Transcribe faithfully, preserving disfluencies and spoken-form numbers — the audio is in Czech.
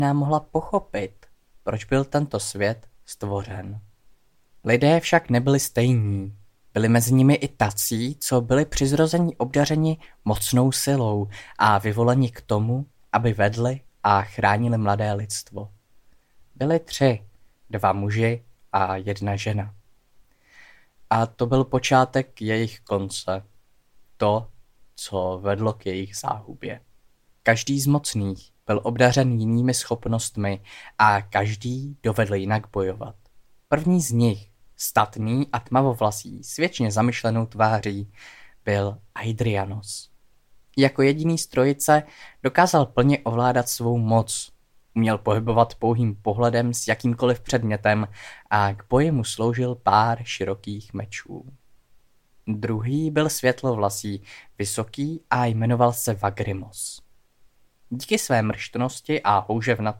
nám mohla pochopit, proč byl tento svět stvořen. Lidé však nebyli stejní. Byli mezi nimi i tací, co byli při zrození obdařeni mocnou silou a vyvoleni k tomu, aby vedli a chránili mladé lidstvo. Byli tři, dva muži a jedna žena. A to byl počátek jejich konce, to, co vedlo k jejich záhubě. Každý z mocných byl obdařen jinými schopnostmi a každý dovedl jinak bojovat. První z nich, statný a tmavovlasý, s věčně zamyšlenou tváří, byl Aidrianos. Jako jediný z trojice dokázal plně ovládat svou moc. Uměl pohybovat pouhým pohledem s jakýmkoliv předmětem a k boji mu sloužil pár širokých mečů. Druhý byl světlovlasý, vysoký a jmenoval se Vagrimos. Díky své mrštnosti a houževnatosti